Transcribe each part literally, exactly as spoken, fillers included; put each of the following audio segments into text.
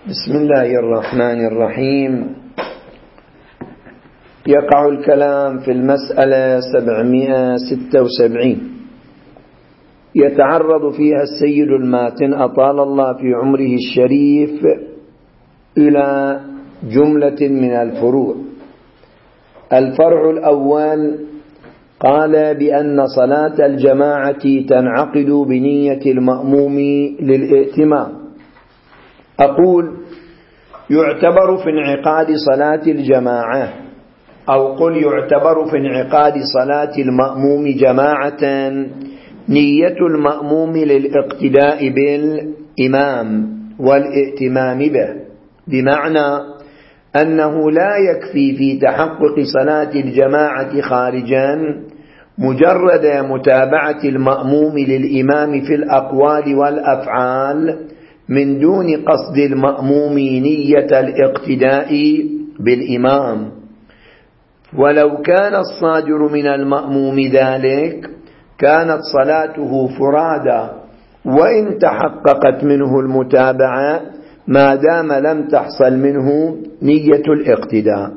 بسم الله الرحمن الرحيم. يقع الكلام في المسألة سبعمائة وستة وسبعين يتعرض فيها السيد الماتن أطال الله في عمره الشريف إلى جملة من الفروع. الفرع الأول قال بأن صلاة الجماعة تنعقد بنية المأموم للائتمام. أقول يعتبر في انعقاد صلاة الجماعة أو قل يعتبر في انعقاد صلاة المأموم جماعة نية المأموم للاقتداء بالإمام والائتمام به، بمعنى أنه لا يكفي في تحقق صلاة الجماعة خارجا مجرد متابعة المأموم للإمام في الأقوال والأفعال من دون قصد المأموم نية الاقتداء بالإمام. ولو كان الصادر من المأموم ذلك كانت صلاته فرادا وإن تحققت منه المتابعة ما دام لم تحصل منه نية الاقتداء.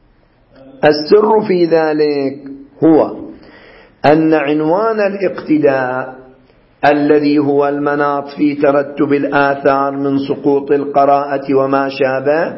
السر في ذلك هو أن عنوان الاقتداء الذي هو المناط في ترتب الآثار من سقوط القراءة وما شابه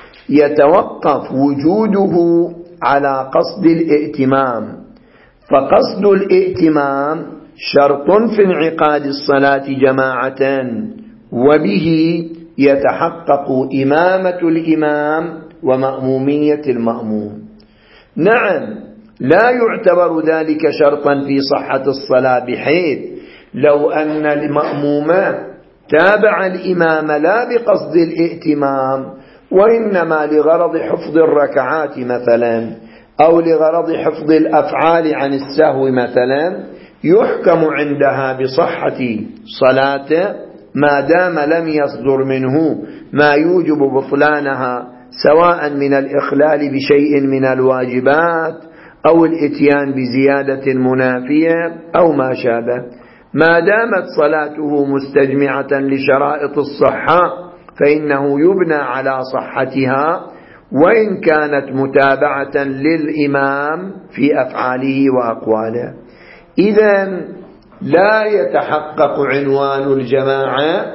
يتوقف وجوده على قصد الائتمام، فقصد الائتمام شرط في انعقاد الصلاة جماعة، وبه يتحقق إمامة الإمام ومأمومية المأموم. نعم، لا يعتبر ذلك شرطا في صحة الصلاة، بحيث لو أن المأموم تابع الإمام لا بقصد الائتمام وإنما لغرض حفظ الركعات مثلا أو لغرض حفظ الأفعال عن السهو مثلا، يحكم عندها بصحة صلاته ما دام لم يصدر منه ما يوجب بطلانها، سواء من الإخلال بشيء من الواجبات أو الإتيان بزيادة منافية أو ما شابه. ما دامت صلاته مستجمعة لشرائط الصحة فإنه يبنى على صحتها وإن كانت متابعة للإمام في أفعاله وأقواله. إذن لا يتحقق عنوان الجماعة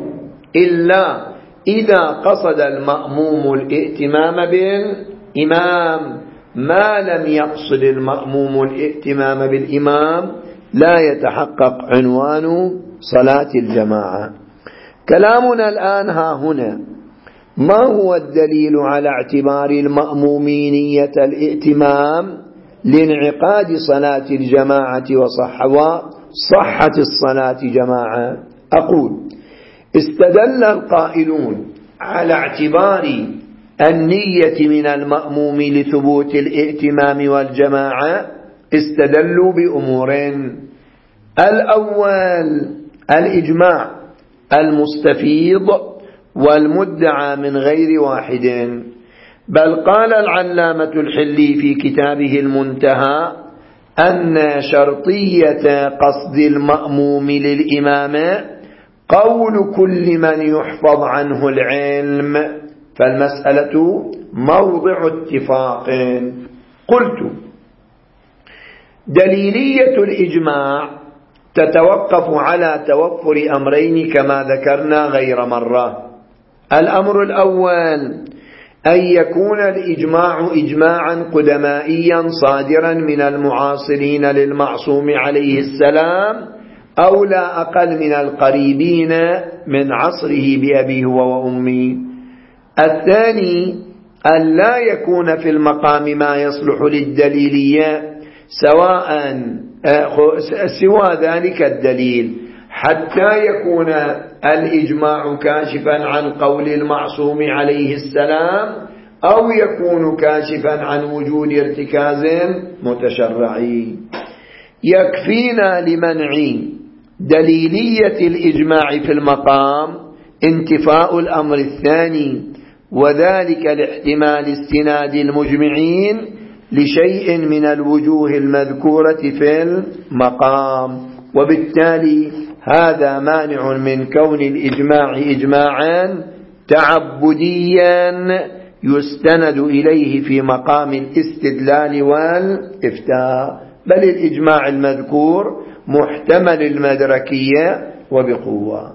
إلا إذا قصد المأموم الائتمام بالإمام. ما لم يقصد المأموم الائتمام بالإمام لا يتحقق عنوان صلاة الجماعة. كلامنا الآن ها هنا، ما هو الدليل على اعتبار المأمومينية الائتمام لانعقاد صلاة الجماعة وصحة الصلاة جماعة؟ أقول استدل القائلون على اعتبار النية من المأموم لثبوت الائتمام والجماعة استدلوا بأمورين. الأول الإجماع المستفيض والمدعى من غير واحد، بل قال العلامة الحلي في كتابه المنتهى أن شرطية قصد المأموم للإمام قول كل من يحفظ عنه العلم، فالمسألة موضع اتفاق. قلت دليلية الإجماع تتوقف على توفر أمرين كما ذكرنا غير مرة. الأمر الأول أن يكون الإجماع إجماعا قدمائيا صادرا من المعاصرين للمعصوم عليه السلام أو لا أقل من القريبين من عصره بأبيه وأمه. الثاني أن لا يكون في المقام ما يصلح للدليلية سواء سوى ذلك الدليل، حتى يكون الإجماع كاشفا عن قول المعصوم عليه السلام أو يكون كاشفا عن وجود ارتكاز متشرعي. يكفينا لمنع دليلية الإجماع في المقام انتفاء الأمر الثاني، وذلك لاحتمال استناد المجمعين لشيء من الوجوه المذكورة في المقام، وبالتالي هذا مانع من كون الإجماع إجماعا تعبديا يستند إليه في مقام الاستدلال والإفتاء، بل الإجماع المذكور محتمل المدركية وبقوة.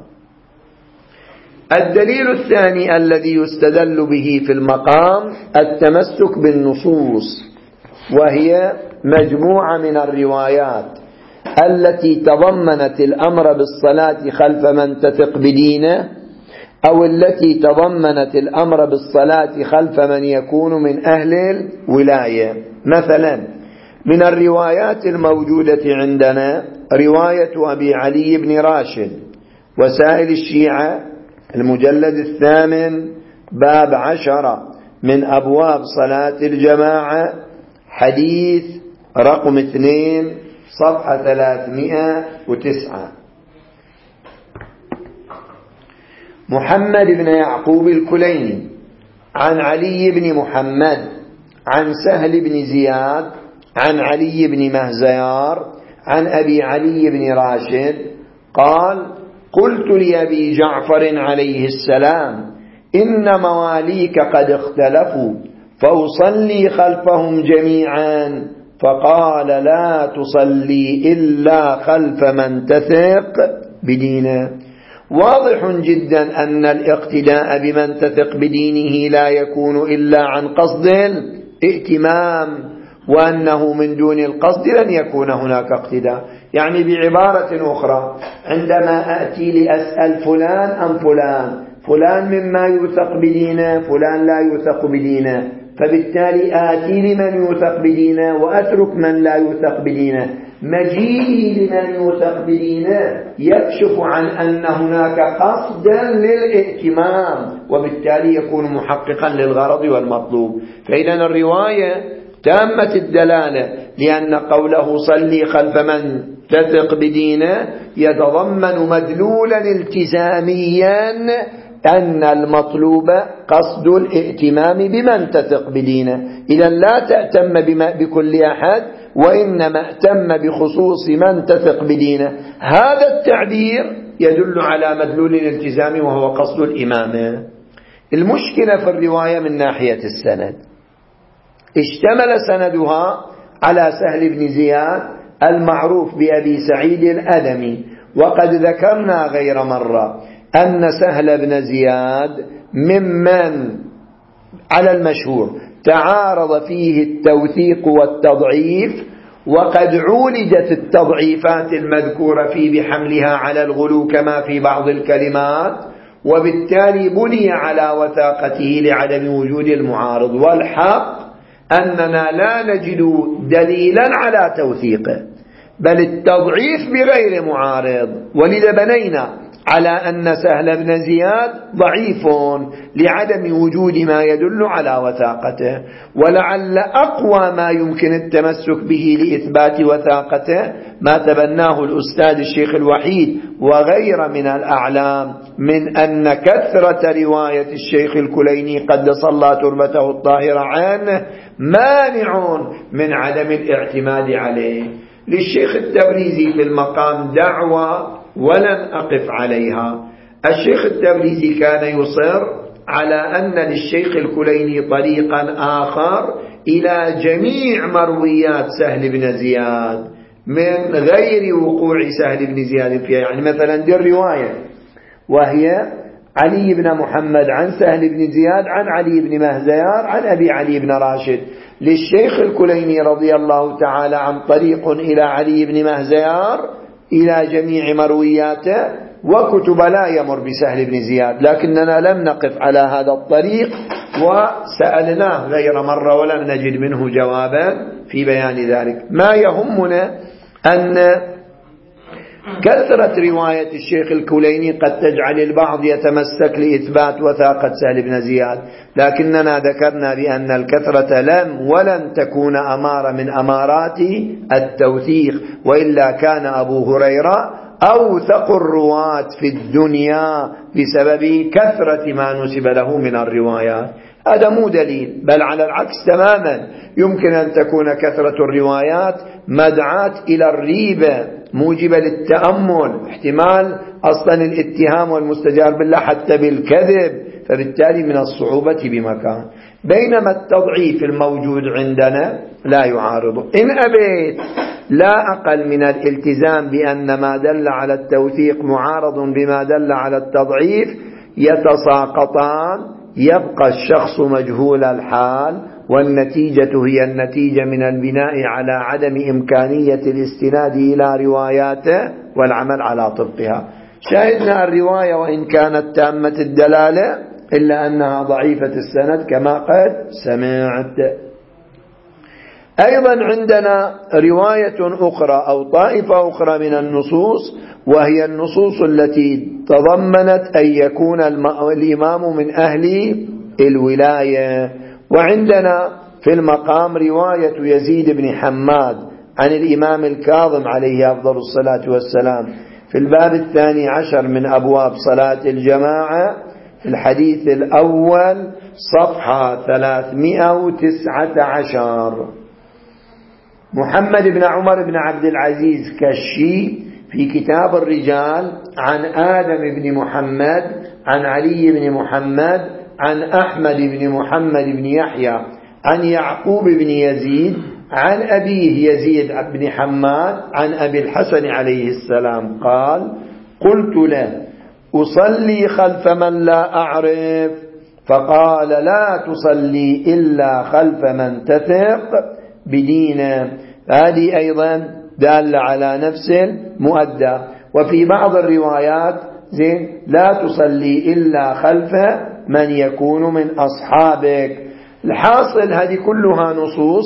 الدليل الثاني الذي يستدل به في المقام التمسك بالنصوص، وهي مجموعة من الروايات التي تضمنت الأمر بالصلاة خلف من تثق بدينه، أو التي تضمنت الأمر بالصلاة خلف من يكون من أهل الولاية. مثلا من الروايات الموجودة عندنا رواية أبي علي بن راشد وسائل الشيعة المجلد الثامن باب عشرة من أبواب صلاة الجماعة، حديث رقم اثنين صفحة ثلاثمائة وتسعة. محمد بن يعقوب الكليني عن علي بن محمد عن سهل بن زياد عن علي بن مهزيار عن أبي علي بن راشد قال: قلت لأبي جعفر عليه السلام: إن مواليك قد اختلفوا فأصلي خلفهم جميعا، فقال: لا تصلي إلا خلف من تثق بدينه. واضح جدا أن الاقتداء بمن تثق بدينه لا يكون إلا عن قصد الائتمام، وأنه من دون القصد لن يكون هناك اقتداء. يعني بعبارة أخرى، عندما أأتي لأسأل فلان أم فلان، فلان مما يوثق بدينه، فلان لا يوثق بدينه، فبالتالي آتي لمن يوثق بدينه وأترك من لا يوثق بدينه. مجيئي لمن يوثق بدينه يكشف عن أن هناك قصدا للائتمام، وبالتالي يكون محققا للغرض والمطلوب. فإذا الرواية تامة الدلالة، لأن قوله صلي خلف من تثق بدينه يتضمن مدلولا التزاميا أن المطلوب قصد الائتمام بمن تثق بدينه. إذا لا تأتم بكل أحد، وإنما أتم بخصوص من تثق بدينه. هذا التعبير يدل على مدلول الالتزام وهو قصد الإمامة. المشكلة في الرواية من ناحية السند، اشتمل سندها على سهل بن زياد المعروف بأبي سعيد الأدمي، وقد ذكرنا غير مرة أن سهل بن زياد ممن على المشهور تعارض فيه التوثيق والتضعيف، وقد عولجت التضعيفات المذكورة فيه بحملها على الغلو كما في بعض الكلمات، وبالتالي بني على وثاقته لعدم وجود المعارض. والحق أننا لا نجد دليلا على توثيقه، بل التضعيف بغير معارض، ولذا بنينا على أن سهل بن زياد ضعيف لعدم وجود ما يدل على وثاقته. ولعل أقوى ما يمكن التمسك به لإثبات وثاقته ما تبناه الأستاذ الشيخ الوحيد وغير من الأعلام من أن كثرة رواية الشيخ الكليني قدس الله تربته الطاهرة عنه مانع من عدم الاعتماد عليه. للشيخ التبريزي في المقام دعوة ولن أقف عليها. الشيخ التبريزي كان يصر على أن للشيخ الكليني طريقا آخر إلى جميع مرويات سهل بن زياد من غير وقوع سهل بن زياد فيها. يعني مثلا دي الرواية وهي علي بن محمد عن سهل بن زياد عن علي بن مهزيار عن أبي علي بن راشد. للشيخ الكليني رضي الله تعالى عن طريق إلى علي بن مهزيار إلى جميع مروياته، وكتب لا يمر بسهل بن زياد، لكننا لم نقف على هذا الطريق وسألناه غير مرة ولم نجد منه جوابا في بيان ذلك. ما يهمنا أن كثرة رواية الشيخ الكليني قد تجعل البعض يتمسك لإثبات وثاقة سهل بن زياد، لكننا ذكرنا بأن الكثرة لم ولن تكون أمارة من أمارات التوثيق، وإلا كان أبو هريرة أوثق الرواة في الدنيا بسبب كثرة ما نسب له من الروايات. هذا مو دليل، بل على العكس تماما، يمكن أن تكون كثرة الروايات مدعاة إلى الريبة موجبة للتأمل، احتمال أصلا الاتهام والمستجار بالله حتى بالكذب، فبالتالي من الصعوبة بمكان، بينما التضعيف الموجود عندنا لا يعارضه. إن أبيت لا أقل من الالتزام بأن ما دل على التوثيق معارض بما دل على التضعيف يتساقطان، يبقى الشخص مجهول الحال، والنتيجة هي النتيجة من البناء على عدم إمكانية الاستناد إلى رواياته والعمل على طبقها. شاهدنا الرواية وإن كانت تامة الدلالة إلا أنها ضعيفة السند كما قد سمعت. أيضا عندنا رواية أخرى أو طائفة أخرى من النصوص، وهي النصوص التي تضمنت أن يكون الإمام من أهل الولاية. وعندنا في المقام رواية يزيد بن حماد عن الإمام الكاظم عليه أفضل الصلاة والسلام في الباب الثاني عشر من أبواب صلاة الجماعة في الحديث الأول صفحة ثلاثمائة وتسعة عشر. محمد بن عمر بن عبد العزيز كشي في كتاب الرجال عن آدم بن محمد عن علي بن محمد عن أحمد بن محمد بن يحيى عن يعقوب بن يزيد عن أبيه يزيد بن حماد عن أبي الحسن عليه السلام قال: قلت له: أصلي خلف من لا أعرف؟ فقال: لا تصلي إلا خلف من تثق بدينه. هذه أيضا دال على نفس المؤدى. وفي بعض الروايات زين لا تصلي إلا خلف من يكون من أصحابك. الحاصل هذه كلها نصوص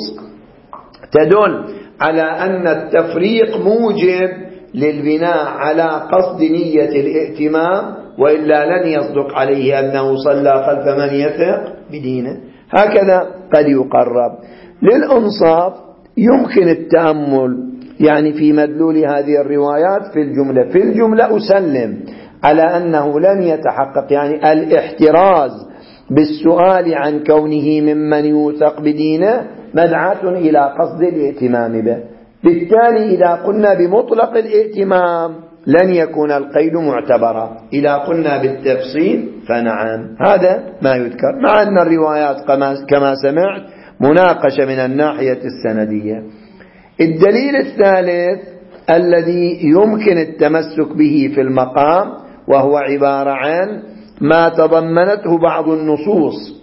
تدل على أن التفريق موجب للبناء على قصد نية الائتمام، وإلا لن يصدق عليه أنه صلى خلف من يثق بدينه. هكذا قد يقرب. للأنصاف يمكن التأمل يعني في مدلول هذه الروايات في الجملة في الجملة أسلم على أنه لن يتحقق، يعني الاحتراز بالسؤال عن كونه ممن يوثق بدينه مدعاة إلى قصد الائتمام به. بالتالي إذا قلنا بمطلق الائتمام لن يكون القيد معتبرا، إذا قلنا بالتفصيل فنعم. هذا ما يذكر، مع أن الروايات كما سمعت مناقشة من الناحية السندية. الدليل الثالث الذي يمكن التمسك به في المقام وهو عبارة عن ما تضمنته بعض النصوص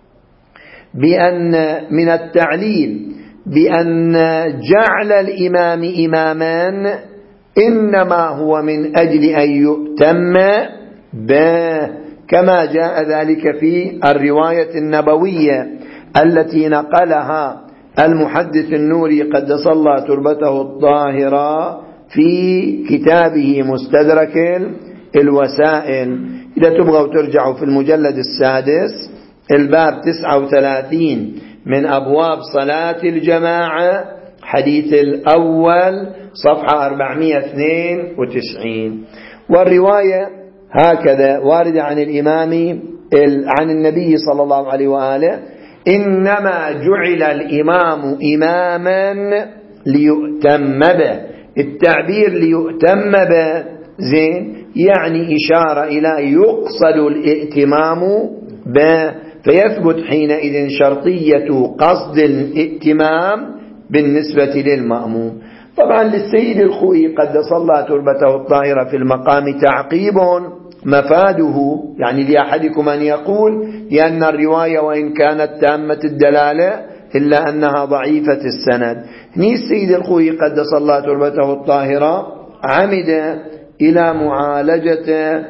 بأن من التعليل بأن جعل الإمام إماما إنما هو من أجل أن يؤتم به، كما جاء ذلك في الرواية النبوية التي نقلها المحدث النوري قدس الله تربته الطاهرة في كتابه مستدرك الوسائل. إذا تبغوا ترجعوا في المجلد السادس الباب تسعة وثلاثين من أبواب صلاة الجماعة حديث الأول صفحة أربعمائة واثنين وتسعين. والرواية هكذا واردة عن الإمام عن النبي صلى الله عليه وآله: إنما جعل الإمام إماما ليؤتم به. التعبير ليؤتم به زين يعني إشارة إلى يقصد الائتمام به، فيثبت حينئذ شرطية قصد الائتمام بالنسبة للمأموم. طبعا للسيد الخوئي قدس الله تربته الطاهرة في المقام تعقيب مفاده، يعني لأحدكم أن يقول لأن الرواية وإن كانت تامة الدلالة إلا أنها ضعيفة السند. هني السيد الخوئي قدس الله تربته الطاهرة عمد إلى معالجة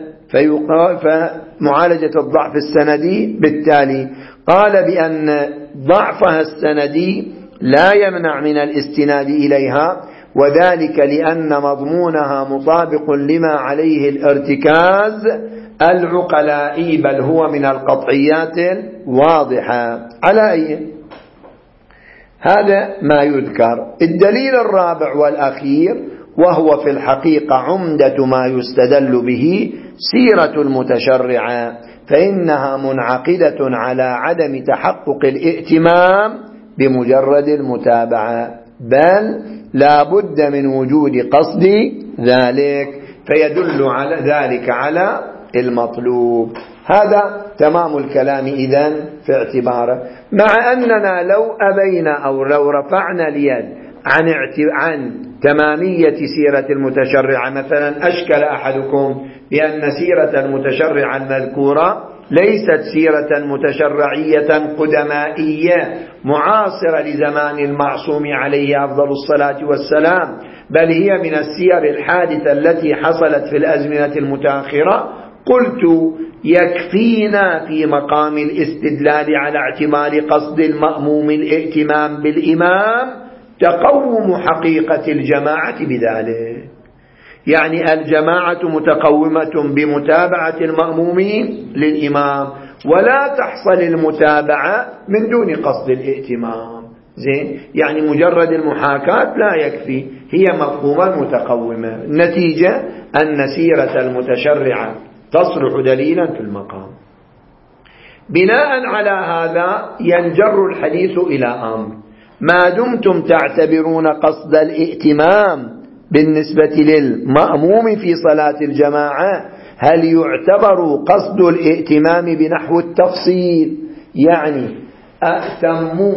فمعالجة الضعف السندي، بالتالي قال بأن ضعفها السندي لا يمنع من الاستناد إليها، وذلك لأن مضمونها مطابق لما عليه الارتكاز العقلائي، بل هو من القطعيات الواضحة. على أي هذا ما يذكر. الدليل الرابع والأخير وهو في الحقيقة عمدة ما يستدل به سيرة المتشرعة، فإنها منعقدة على عدم تحقق الائتمام بمجرد المتابعة، بل لا بد من وجود قصد ذلك، فيدل على ذلك على المطلوب. هذا تمام الكلام إذن في اعتباره، مع أننا لو أبينا أو لو رفعنا اليد عن, عن تمامية سيرة المتشرع، مثلا أشكل أحدكم بأن سيرة المتشرع المذكورة ليست سيرة متشرعية قدمائية معاصرة لزمان المعصوم عليه أفضل الصلاة والسلام، بل هي من السير الحادثة التي حصلت في الأزمنة المتأخرة، قلت يكفينا في مقام الاستدلال على اعتبار قصد المأموم الائتمام بالإمام تقوم حقيقة الجماعة بذلك، يعني الجماعة متقومة بمتابعة المأمومين للإمام، ولا تحصل المتابعة من دون قصد الائتمام. زين، يعني مجرد المحاكاة لا يكفي، هي مفهومة متقومة. النتيجة أن سيرة المتشرعة تصلح دليلا في المقام. بناء على هذا ينجر الحديث إلى أمر: ما دمتم تعتبرون قصد الائتمام بالنسبة للمأموم في صلاة الجماعة، هل يعتبر قصد الائتمام بنحو التفصيل؟ يعني أأتموا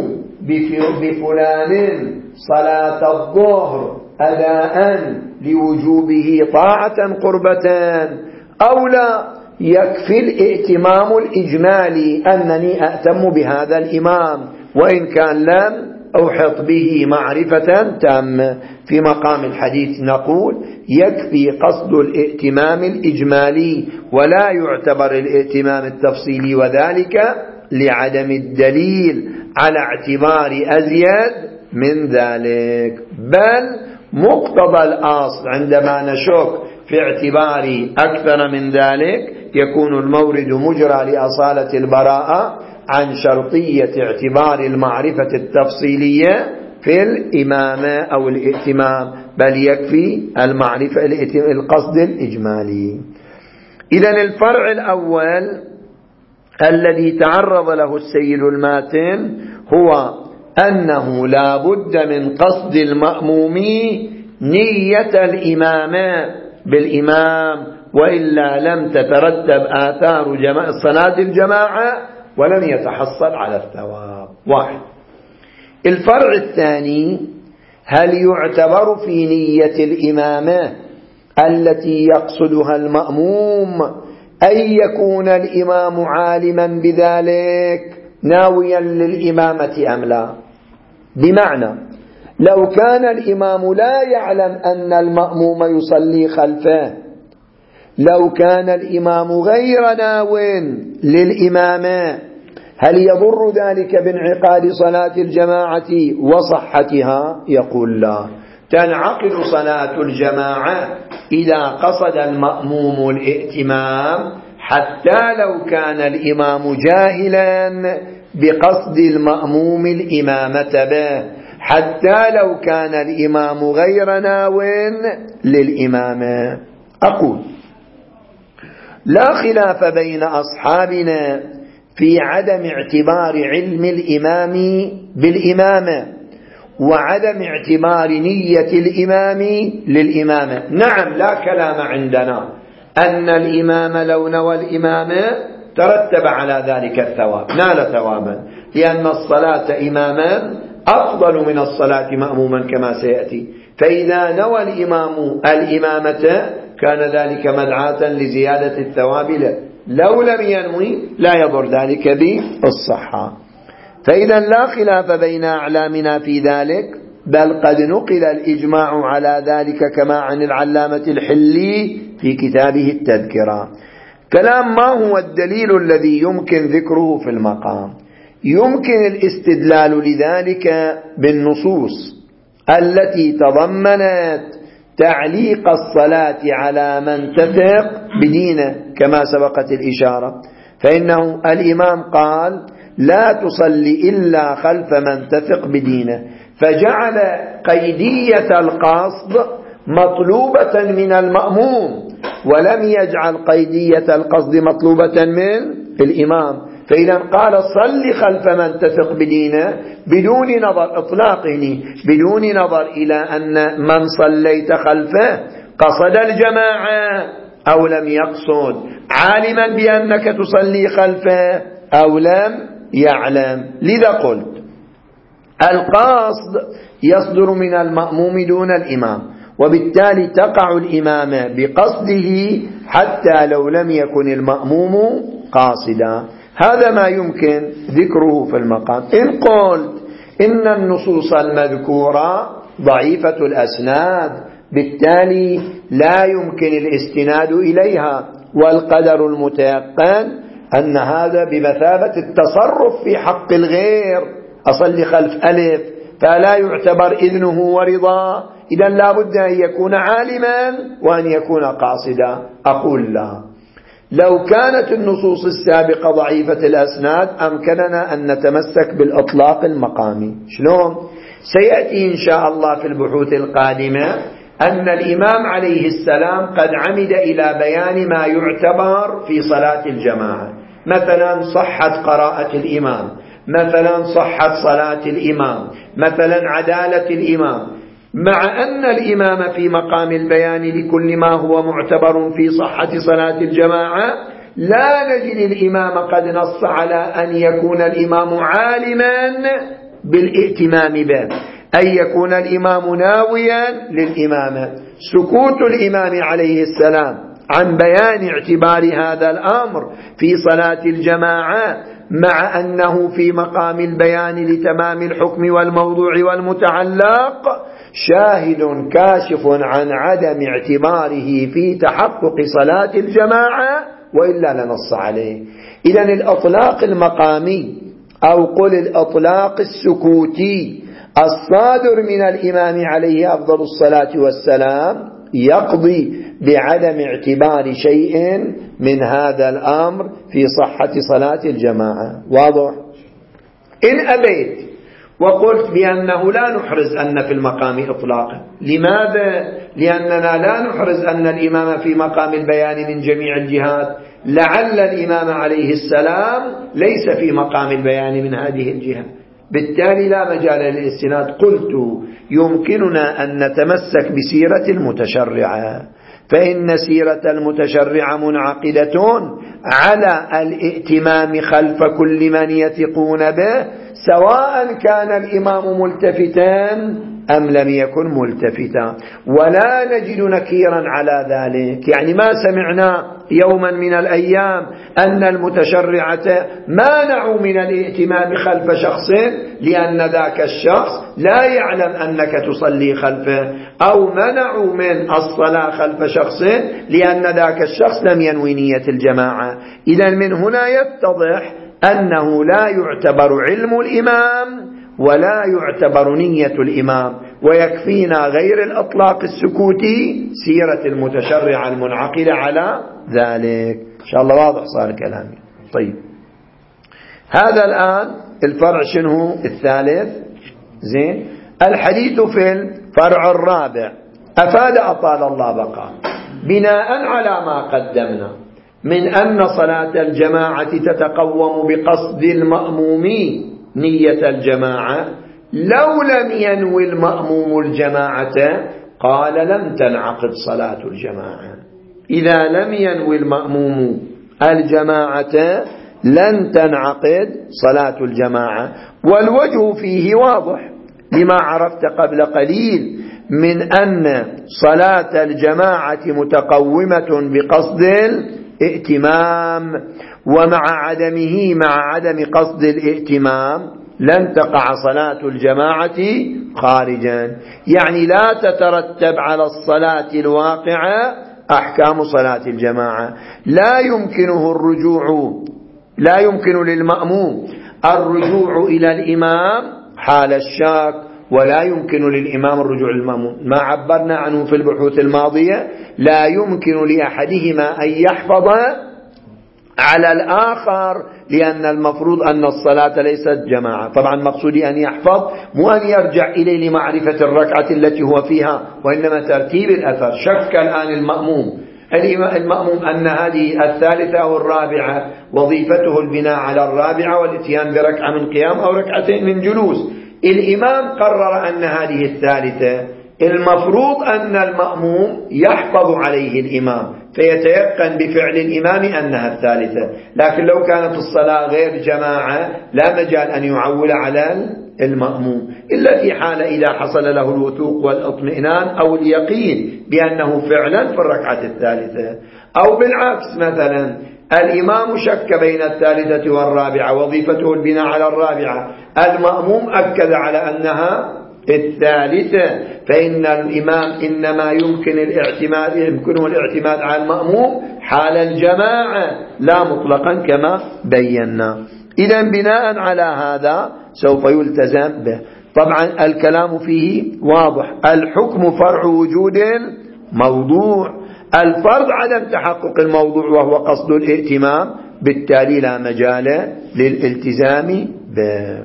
بفلان صلاة الظهر أداء لوجوبه طاعة قربتان، أو لا يكفي الائتمام الإجمالي أنني أأتم بهذا الإمام وإن كان لم أحط به معرفة تامة؟ في مقام الحديث نقول يكفي قصد الائتمام الإجمالي ولا يعتبر الائتمام التفصيلي، وذلك لعدم الدليل على اعتبار أزيد من ذلك، بل مقتضى الأصل عندما نشك في اعتبار أكثر من ذلك يكون المورد مجرى لأصالة البراءة عن شرطية اعتبار المعرفة التفصيلية في الإمامة أو الائتمام، بل يكفي المعرفة القصد الإجمالي. إذن الفرع الأول الذي تعرض له السيد الماتن هو أنه لا بد من قصد المأموم نية الإمامة بالإمام، وإلا لم تترتب آثار جماعة صلاة الجماعة ولم يتحصل على الثواب. واحد. الفرع الثاني: هل يعتبر في نية الإمامة التي يقصدها المأموم أن يكون الإمام عالما بذلك ناويا للإمامة أم لا؟ بمعنى لو كان الإمام لا يعلم أن المأموم يصلي خلفه، لو كان الإمام غير ناو للإمامة، هل يضر ذلك بانعقاد صلاة الجماعة وصحتها؟ يقول لا، تنعقد صلاة الجماعة إذا قصد المأموم الائتمام، حتى لو كان الإمام جاهلا بقصد المأموم الإمامة به، حتى لو كان الإمام غير ناو للإمامة. أقول لا خلاف بين أصحابنا في عدم اعتبار علم الإمام بالإمامة وعدم اعتبار نية الإمام للإمامة. نعم، لا كلام عندنا أن الإمام لو نوى الإمامة ترتب على ذلك الثواب، نال ثوابا، لأن الصلاة إماما أفضل من الصلاة مأموما كما سيأتي، فإذا نوى الإمام الإمامة كان ذلك مدعاة لزيادة الثواب له، لو لم ينوي لا يضر ذلك بالصحة. فإذا لا خلاف بين أعلامنا في ذلك، بل قد نقل الإجماع على ذلك كما عن العلامة الحلي في كتابه التذكرة. كلام: ما هو الدليل الذي يمكن ذكره في المقام؟ يمكن الاستدلال لذلك بالنصوص التي تضمنت تعليق الصلاة على من تثق بدينه كما سبقت الإشارة، فإنه الإمام قال: لا تصلي إلا خلف من تثق بدينه، فجعل قيدية القصد مطلوبة من المأموم، ولم يجعل قيدية القصد مطلوبة من الإمام. فإذا قال: صل خلف من تثق بدينه بدون نظر إطلاقه، بدون نظر إلى أن من صليت خلفه قصد الجماعة أو لم يقصد، عالما بأنك تصلي خلفه أو لم يعلم. لذا قلت القصد يصدر من المأموم دون الإمام، وبالتالي تقع الإمامة بقصده حتى لو لم يكن المأموم قاصدا. هذا ما يمكن ذكره في المقام. إن قلت إن النصوص المذكورة ضعيفة الأسناد، بالتالي لا يمكن الاستناد إليها، والقدر المتيقن أن هذا بمثابة التصرف في حق الغير. أصلي خلف ألف فلا يعتبر إذنه ورضاه، إذن لا بد أن يكون عالما وأن يكون قاصدا. أقول لا، لو كانت النصوص السابقة ضعيفة الأسناد أمكننا أن نتمسك بالإطلاق المقامي. شلون؟ سيأتي إن شاء الله في البحوث القادمة أن الإمام عليه السلام قد عمد إلى بيان ما يعتبر في صلاة الجماعة، مثلا صحة قراءة الإمام، مثلا صحة صلاة الإمام، مثلا عدالة الإمام، مع أن الإمام في مقام البيان لكل ما هو معتبر في صحة صلاة الجماعة. لا نجد الإمام قد نص على أن يكون الإمام عالما بالائتمام به، أن يكون الإمام ناويا للإمامة. سكوت الإمام عليه السلام عن بيان اعتبار هذا الأمر في صلاة الجماعة، مع أنه في مقام البيان لتمام الحكم والموضوع والمتعلق، شاهد كاشف عن عدم اعتباره في تحقق صلاة الجماعة، وإلا لنص عليه. إذن الإطلاق المقامي أو قل الإطلاق السكوتي الصادر من الإمام عليه أفضل الصلاة والسلام يقضي بعدم اعتبار شيء من هذا الأمر في صحة صلاة الجماعة. واضح؟ إن أبيت وقلت بأنه لا نحرز أن في المقام إطلاقا. لماذا؟ لأننا لا نحرز أن الإمام في مقام البيان من جميع الجهات، لعل الإمام عليه السلام ليس في مقام البيان من هذه الجهة، بالتالي لا مجال للاستناد. قلت يمكننا أن نتمسك بسيرة المتشرعة، فإن سيرة المتشرع منعقدة على الائتمام خلف كل من يثقون به، سواء كان الإمام ملتفتا أم لم يكن ملتفتا، ولا نجد نكيرا على ذلك. يعني ما سمعنا يوما من الأيام أن المتشرعة مانعوا من الائتمام خلف شخص لأن ذاك الشخص لا يعلم أنك تصلي خلفه، أو منعوا من الصلاة خلف شخص لأن ذاك الشخص لم ينوي نية الجماعة. إذن من هنا يتضح أنه لا يعتبر علم الإمام ولا يعتبر نية الإمام، ويكفينا غير الأطلاق السكوتي سيرة المتشرع المنعقدة على ذلك. إن شاء الله واضح صار كلامي. طيب، هذا الآن الفرع شنو الثالث؟ زين، الحديث في الفرع الرابع. أفاد أطال الله بقى بناء على ما قدمنا من أن صلاة الجماعة تتقوم بقصد المأموم نية الجماعة، لو لم ينوي المأموم الجماعة قال لم تنعقد صلاة الجماعة. إذا لم ينوي المأموم الجماعة لن تنعقد صلاة الجماعة. والوجه فيه واضح لما عرفت قبل قليل من أن صلاة الجماعة متقومة بقصد الائتمام، ومع عدمه مع عدم قصد الائتمام لن تقع صلاة الجماعة خارجا. يعني لا تترتب على الصلاة الواقعة أحكام صلاة الجماعة. لا يمكنه الرجوع لا يمكن للمأموم الرجوع إلى الإمام حال الشك، ولا يمكن للإمام الرجوع للمأموم. ما عبرنا عنه في البحوث الماضية، لا يمكن لأحدهما أن يحفظ على الآخر، لأن المفروض أن الصلاة ليست جماعة. طبعا مقصودي أن يحفظ مو أن يرجع إليه لمعرفة الركعة التي هو فيها، وإنما ترتيب الأثر. شك الآن المأموم المأموم أن هذه الثالثة أو الرابعة وظيفته البناء على الرابعة والاتيان بركعة من قيام أو ركعتين من جلوس. الإمام قرر أن هذه الثالثة، المفروض أن المأموم يحفظ عليه الإمام فيتيقن بفعل الإمام أنها الثالثة، لكن لو كانت الصلاة غير جماعة لا مجال أن يعول على المأموم إلا في حالة إذا حصل له الوثوق والاطمئنان أو اليقين بأنه فعلا في الركعة الثالثة، أو بالعكس مثلا الإمام شك بين الثالثة والرابعة وظيفته البناء على الرابعة، المأموم أكد على أنها الثالثة، فإن الإمام إنما يمكن الاعتماد يمكنه الاعتماد على المأموم حال الجماعة لا مطلقا كما بينا. إذن بناء على هذا سوف يلتزم به. طبعا الكلام فيه واضح، الحكم فرع وجود الموضوع، الفرض عدم تحقق الموضوع وهو قصد الائتمام، بالتالي لا مجال للالتزام به.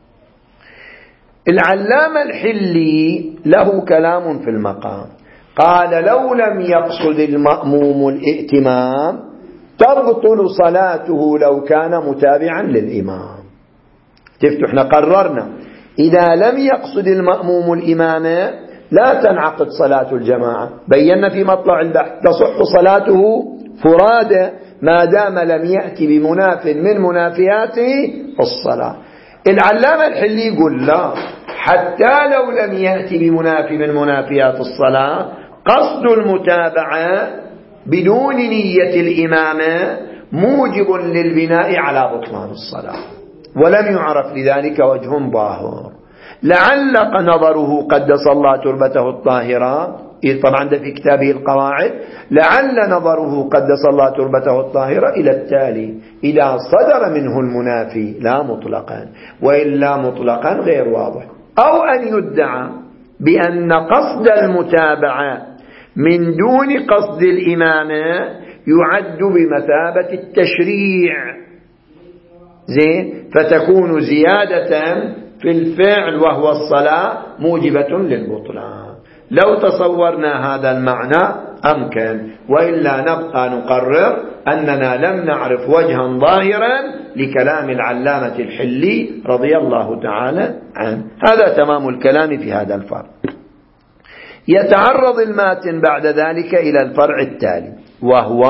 العلامة الحلي له كلام في المقام، قال لو لم يقصد المأموم الائتمام تبطل صلاته لو كان متابعا للإمام. تفتح احنا قررنا إذا لم يقصد المأموم الإمامة لا تنعقد صلاة الجماعة، بينا في مطلع البحث تصح صلاته فرادى ما دام لم يأتي بمناف من منافياته الصلاة. العلامة الحلي يقول لا، حتى لو لم يأتي بمناف من منافيات الصلاة قصد المتابعة بدون نية الإمامة موجب للبناء على بطلان الصلاة، ولم يعرف لذلك وجه ظاهر. لعلق نظره قدس الله تربته الطاهرة، طبعا ده في كتابه القواعد، لعل نظره قدس الله تربته الطاهرة إلى التالي: إذا صدر منه المنافي لا مطلقا، وإلا مطلقا غير واضح، أو أن يدعى بأن قصد المتابعة من دون قصد الإمامة يعد بمثابة التشريع، زين، فتكون زيادة في الفعل وهو الصلاة موجبة للبطلان. لو تصورنا هذا المعنى أمكن، وإلا نبقى نقرر أننا لم نعرف وجها ظاهرا لكلام العلامة الحلي رضي الله تعالى عنه. هذا تمام الكلام في هذا الفرع. يتعرض الماتن بعد ذلك إلى الفرع التالي، وهو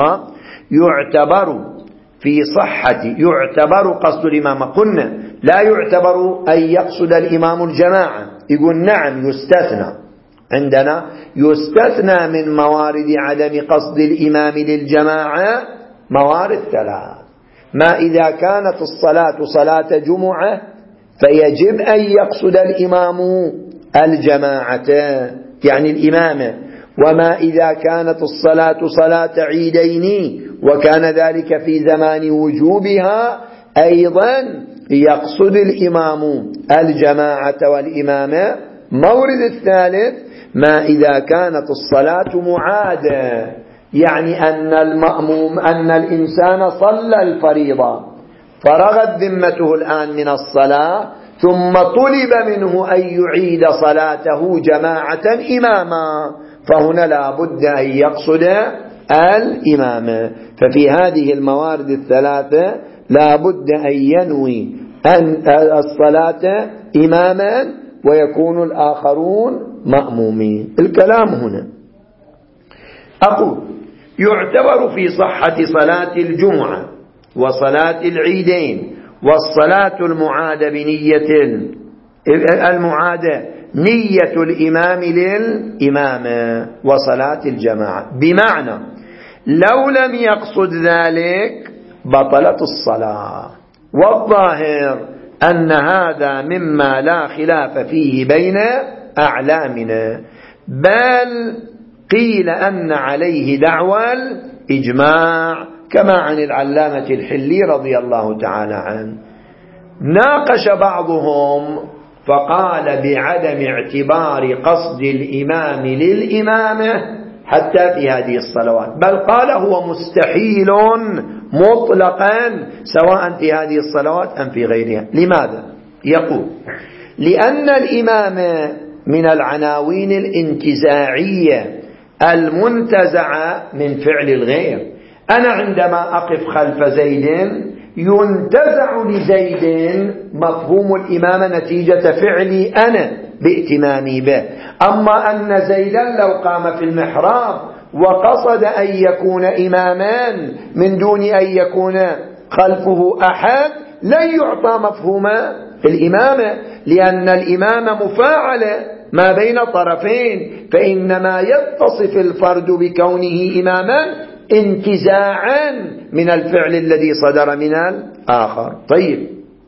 يعتبر في صحة يعتبر قصد الإمام. قلنا لا يعتبر أن يقصد الإمام الجماعة، يقول نعم يستثنى عندنا، يستثنى من موارد عدم قصد الإمام للجماعة موارد ثلاث: ما إذا كانت الصلاة صلاة جمعة فيجب أن يقصد الإمام الجماعة يعني الإمامة، وما إذا كانت الصلاة صلاة عيدين وكان ذلك في زمان وجوبها أيضا يقصد الإمام الجماعة والإمامة. مورد الثالث: ما إذا كانت الصلاة معادة، يعني أن المأموم أن الإنسان صلى الفريضة فرغت ذمته الآن من الصلاة ثم طلب منه أن يعيد صلاته جماعة إماما، فهنا لا بد أن يقصد الإمامة. ففي هذه الموارد الثلاثة لا بد أن ينوي أن الصلاة إماما ويكون الآخرون مأمومين. الكلام هنا أقول يعتبر في صحة صلاة الجمعة وصلاة العيدين والصلاة المعادة بنية المعادة نية الإمام للإمامة وصلاة الجماعة، بمعنى لو لم يقصد ذلك بطلت الصلاة. والظاهر أن هذا مما لا خلاف فيه بين أعلامنا، بل قيل أن عليه دعوى الإجماع كما عن العلامة الحلي رضي الله تعالى عنه. ناقش بعضهم فقال بعدم اعتبار قصد الإمام للإمامة حتى في هذه الصلوات، بل قال هو مستحيل مطلقا سواء في هذه الصلوات أم في غيرها. لماذا؟ يقول لأن الإمام من العناوين الانتزاعية المنتزعة من فعل الغير. أنا عندما أقف خلف زيد ينتزع لزيد مفهوم الإمامة نتيجة فعلي أنا، بائتمامي به. أما أن زيدا لو قام في المحراب وقصد أن يكون إماما من دون أن يكون خلفه أحد لن يعطى مفهوم الإمامة، لأن الإمامة مفاعلة ما بين طرفين، فإنما يتصف الفرد بكونه إماما انتزاعا من الفعل الذي صدر من الآخر. طيب،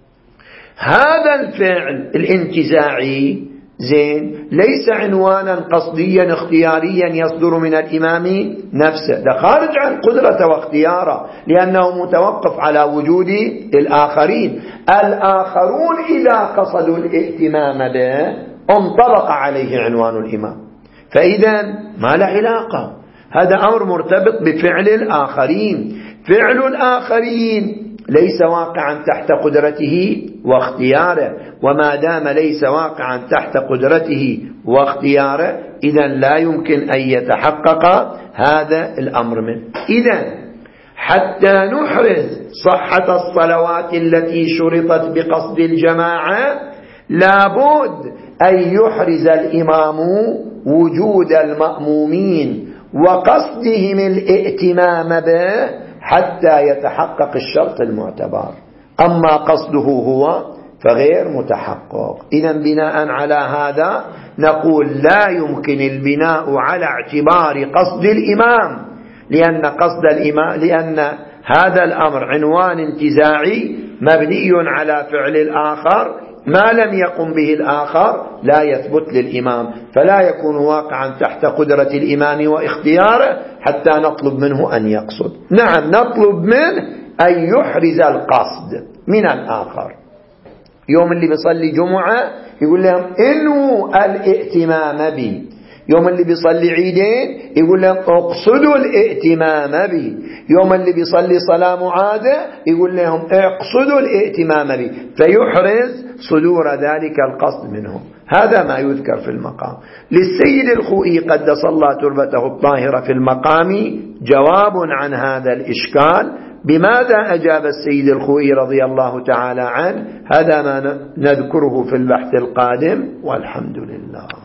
هذا الفعل الانتزاعي زين ليس عنوانا قصديا اختياريا يصدر من الإمام نفسه، ده خارج عن قدرته واختياره، لأنه متوقف على وجود الآخرين. الآخرون إذا قصدوا الائتمام به انطبق عليه عنوان الإمام، فإذا ما له علاقة، هذا أمر مرتبط بفعل الآخرين. فعل الآخرين ليس واقعا تحت قدرته واختياره، وما دام ليس واقعا تحت قدرته واختياره إذن لا يمكن أن يتحقق هذا الأمر منه. إذن حتى نحرز صحة الصلوات التي شرطت بقصد الجماعة لابد أن يحرز الإمام وجود المأمومين وقصدهم الائتمام به حتى يتحقق الشرط المعتبر. أما قصده هو فغير متحقق. إذن بناء على هذا نقول لا يمكن البناء على اعتبار قصد الإمام، لأن قصد الإمام لأن هذا الأمر عنوان انتزاعي مبني على فعل الآخر، ما لم يقم به الآخر لا يثبت للإمام، فلا يكون واقعا تحت قدرة الإمام واختياره حتى نطلب منه أن يقصد. نعم، نطلب منه أن يحرز القصد من الآخر. يوم اللي بيصلي جمعة يقول لهم إنوا الائتمام بي، يوم اللي بيصلي عيدين يقول لهم اقصدوا الائتمام بي، يوم اللي بيصلي صلاة معادة يقول لهم اقصدوا الائتمام بي، فيحرز صدور ذلك القصد منهم. هذا ما يذكر في المقام. للسيد الخوئي قدس الله تربته الطاهرة في المقام جواب عن هذا الإشكال. بماذا أجاب السيد الخوئي رضي الله تعالى عنه؟ هذا ما نذكره في البحث القادم، والحمد لله.